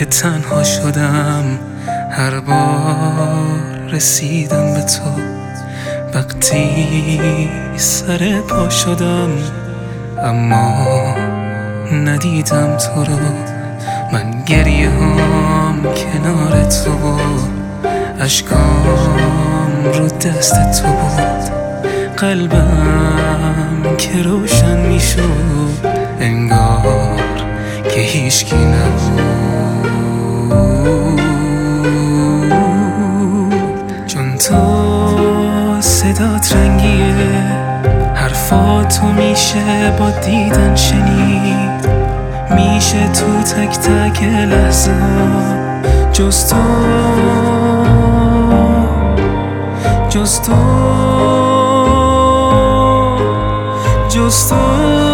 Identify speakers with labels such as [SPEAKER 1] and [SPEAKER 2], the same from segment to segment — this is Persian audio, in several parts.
[SPEAKER 1] که تنها شدم، هر بار رسیدم به تو وقتی سر پا شدم، اما ندیدم تو رو. من گریه هم کنار تو بود، اشکام رو دست تو بود، قلبم که روشن می شد انگار که هیچکی نبود. چون تو صدات رنگیه، حرفاتو میشه با دیدن شنید، میشه تو تک تک لحظه جز تو، جز تو، جز تو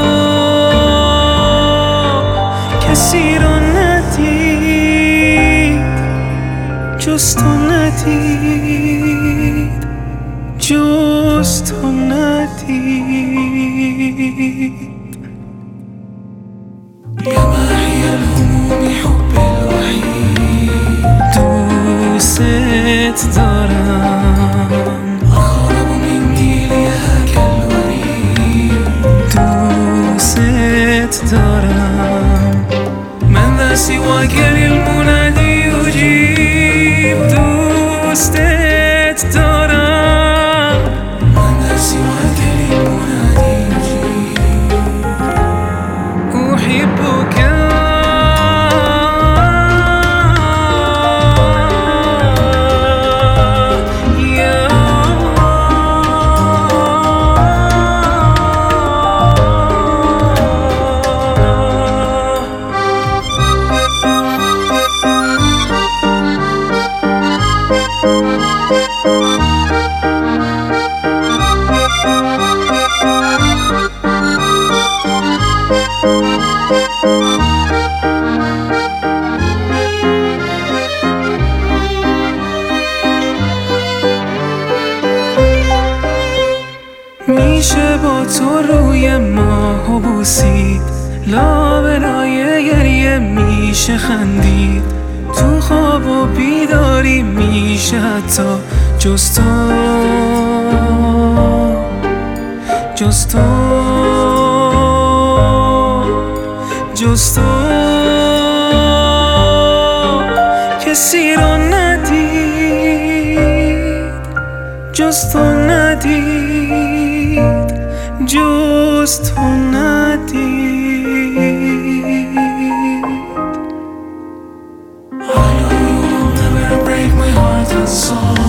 [SPEAKER 1] کسی رو ندید، جز تو ندید، جز تو ندید.
[SPEAKER 2] يا ماحي الهموم حب الوحيد،
[SPEAKER 1] دوست دارم،
[SPEAKER 2] أقرب مني ليهاك الوريد،
[SPEAKER 1] دوست دارم. من ذا سواك للمنادي يجيب، دوست دارم.
[SPEAKER 2] من ذا سواك للمنادي يجيب،
[SPEAKER 1] أحبك میشه با تو روی ماهو بوسید، لابلای گریه میشه خندید، تو خواب و بیداری میشه حتی جز تو، جز تو، جز تو کسی رو ندید، جز تو ندید، جز تو ندید.
[SPEAKER 2] I know you will never break my heart and soul.